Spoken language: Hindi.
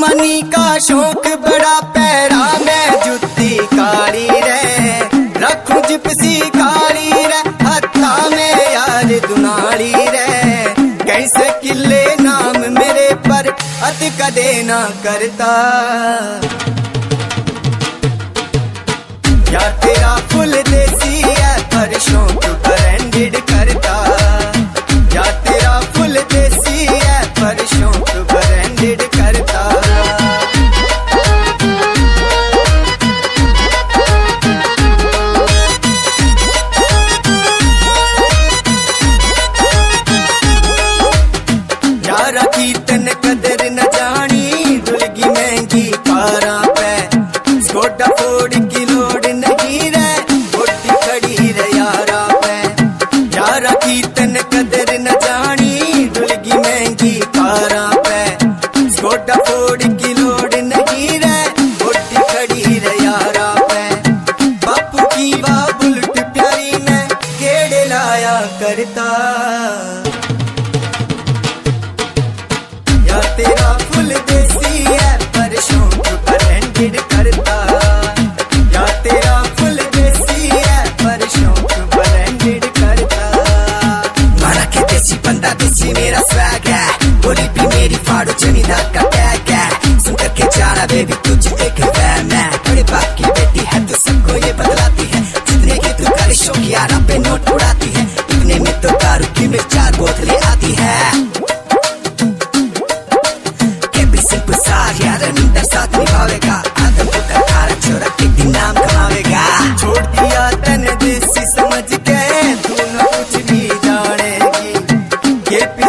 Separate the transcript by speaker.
Speaker 1: जवानी का शौक बड़ा पैरा में जुत्ती काली रे रखूं जिपसी काली रे हत्था में यार दुनाली रे कैसे किले नाम मेरे पर अत कदे ना करता या तेरा फुल देसी है पर शौक ब्रांडेड करता या तेरा फुल देसी है पर शौक ब्रांडेड करता यारा की तन कदर न जानी दुलगी महंगी कारा पे स्कोडा फोड़ की लोड नहीं रे गोटी खड़ी रे यारा पे यारा की तन कदर न जानी दुलगी महंगी कारा पे स्कोडा फोड़ की लोड नहीं रे गोटी खड़ी रे यारा पे बापू की वाह बुलेट प्यारी में गेड़े लाया करता या तेरा फुल देसी है पर शौक ब्रांडेड करता या तेरा फुल देसी है पर शौक ब्रांडेड करता मारा के देसी बंदा देसी मेरा स्वैग है बोली भी मेरी फाड़ो जमींदार का टैग है सुन करके जाना बेबी तुझे एक फैन है बड़े बाप की बेटी है तो सबको ये बदलाती है जितने की तू करे शौकियाना पे नोट उड़ाती है इतने में तो दारू की में 4 बोतलें आती है साथ निभावेगा आदम को खारा छोरा एक दिन नाम कमावेगा छोड़ दिया तने देसी समझ के तू न कुछ भी जानेगी ये